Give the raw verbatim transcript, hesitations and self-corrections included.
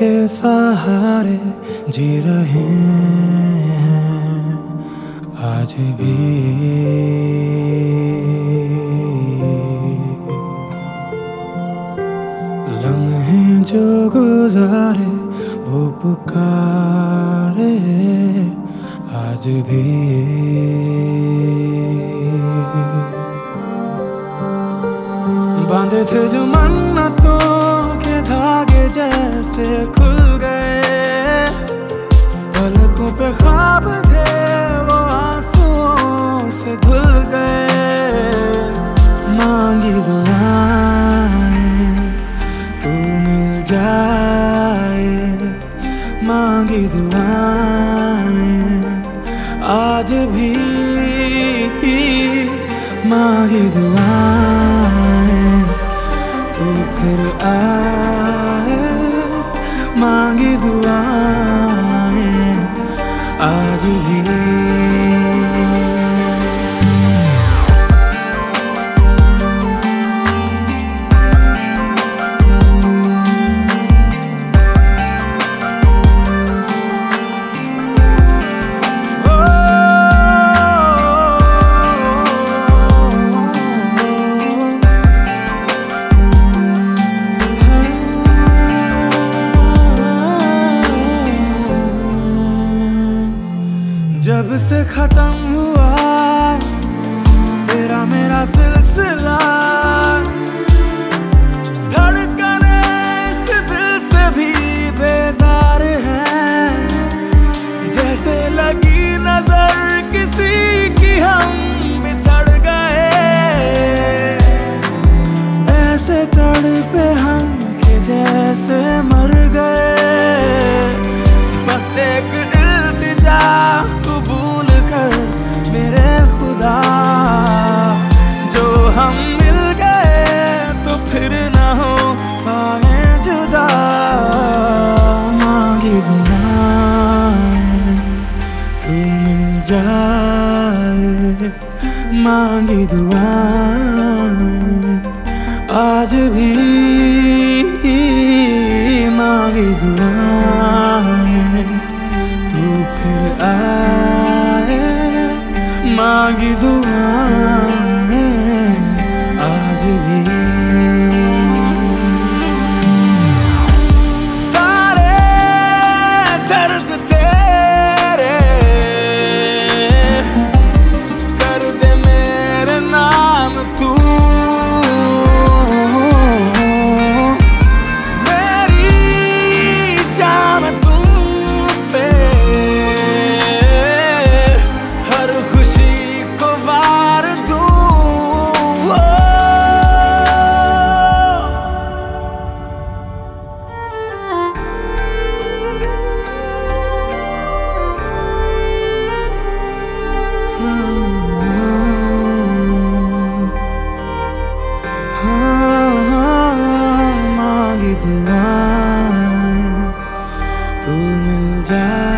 के सहारे जी रहे हैं आज भी। लम्हे जो गुजारे वो पुकारे आज भी। बांधे थे जो मन्नतों के धागे जैसे खुल गए, पलकों पे ख्वाब थे वो आंसुओं से धुल गए। मांगी दुआएं तू मिल जाए, मांगी दुआएं आज भी, मांगी दुआएं तू फिर आए, मांगी दुआएं आज भी। जब से खत्म हुआ तेरा मेरा सिलसिला, धड़कने इस दिल से भी बेजार है। जैसे लगी नजर किसी की हम बिछड़ गए, ऐसे तड़पे हम के जैसे मर गए। बस एक इल्तिजा कबूल कर मेरे खुदा, जो हम मिल गए तो फिर ना हो पाए जुदा। मांगी दुआएं तू मिल जाए, मांगी दुआएं आज भी, मांगी दुआएं तू फिर आए, मांगी दुआएं आज भी। सारे दर्द तेरे कर दे मेरे नाम तू, मांगी दुआएं तू मिल जाए।